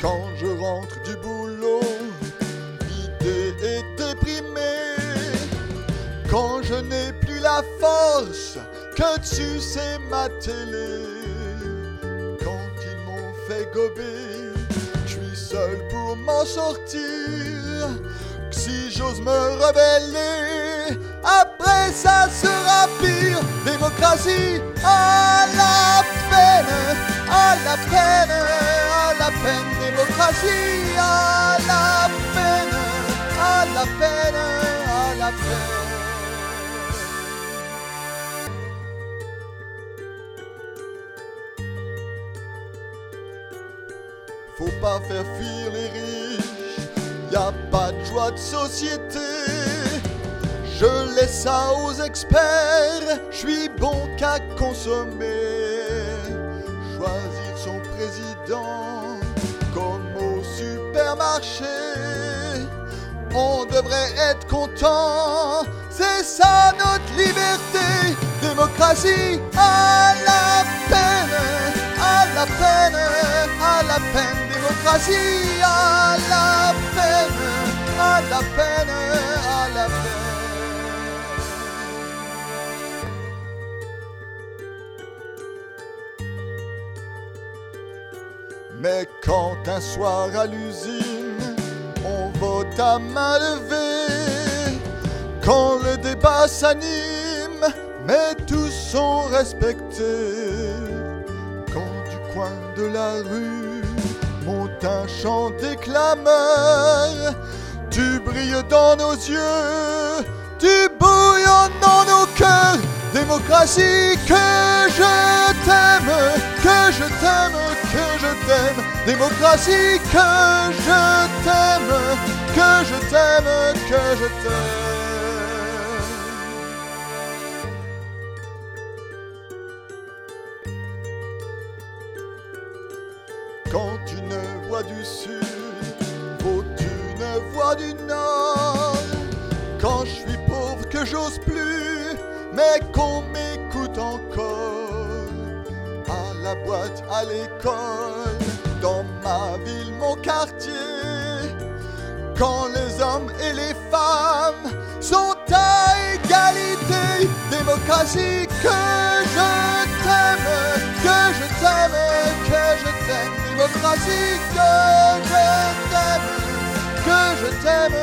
Quand je rentre du boulot, vidé et déprimé, quand je n'ai plus la force que de sucer ma télé, quand ils m'ont fait gober, je suis seul pour m'en sortir. Si j'ose me rebeller, après ça sera pire. Démocratie à la peine, à la peine, à la peine. Démocratie à la peine, à la peine, à la peine. Faut pas faire fuir les riches, y a pas de joie de société. Je laisse ça aux experts, je suis bon qu'à consommer. Choisir son président comme au supermarché, on devrait être content, c'est ça notre liberté. Démocratie à la peine, à la peine, à la peine. Démocratie à la peine, à la peine, à la peine. Mais quand un soir à l'usine, on vote à main levée, quand le débat s'anime, mais tous sont respectés, quand du coin de la rue monte un chant des clameurs, tu brilles dans nos yeux, tu bouillonnes dans nos cœurs. Démocratie, que je t'aime, que je t'aime, que je t'aime. Démocratie, que je t'aime, que je t'aime, que je t'aime. Quand une voix du sud vaut une voix du nord, quand je suis pauvre que j'ose plus, mais qu'on m'écoute encore, à la boîte, à l'école, dans ma ville, mon quartier, quand les hommes et les femmes sont à égalité. Démocratie, que je t'aime, que je t'aime, que je t'aime. Démocratie, que je t'aime, que je t'aime,